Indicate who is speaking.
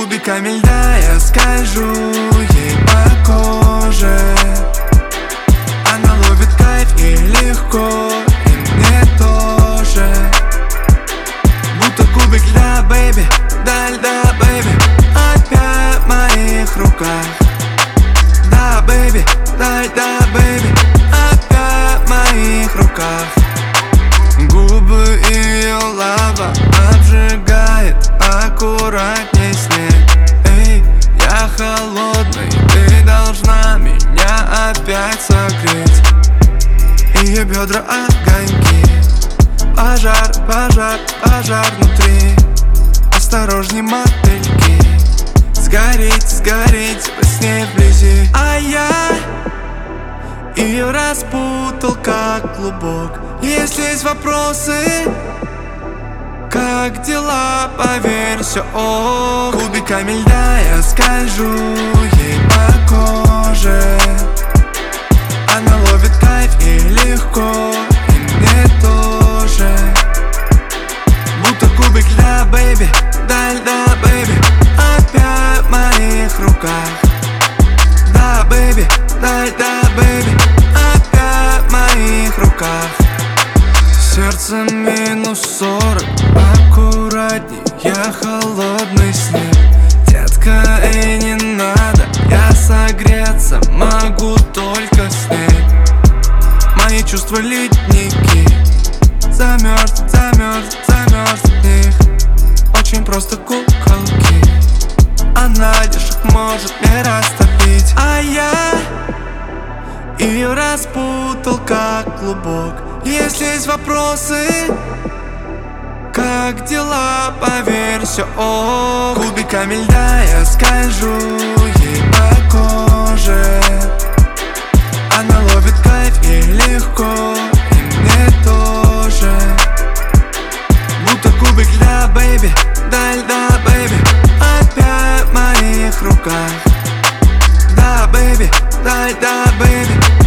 Speaker 1: Кубиками льда я скольжу ей по коже. Она ловит кайф и легко, и мне тоже. Будто кубик льда, бэйби, да льда, бэйби, опять в моих руках. Да, бэйби, да льда, бэйби, опять в моих руках. Губы ее лава обжигает, аккуратней с ней. Эй, я холодный, ты должна меня опять согреть. Ее бедра огоньки, пожар, пожар, пожар внутри. Осторожней, мотыльки, сгореть, сгореть во сне вблизи. А я ее распутал как клубок. Если есть вопросы, как дела, поверь, все ок. Кубиками льда я скольжу ей по коже. Она ловит кайф и легко, и мне тоже. Будто кубик льда, бэйби, да льда, бэйби, опять в моих руках. Да, бэйби, да льда, бэйби, опять в моих руках. Сердце -40, аккуратней, я холодный снег. Детка, эй, не надо, я согреться могу только с ней. Мои чувства ледники, замерз, замерз, замерз в них. Очень просто куколки, она лишь их может не растопить. А я ее распутал как клубок. Если есть вопросы, как дела, поверь, все ок. Кубиками льда я скольжу ей по коже. Она ловит кайф и легко, и мне тоже. Будто кубик льда, бэйби, да льда, бэйби, опять в моих руках. Да, бэйби, да льда, бэйби,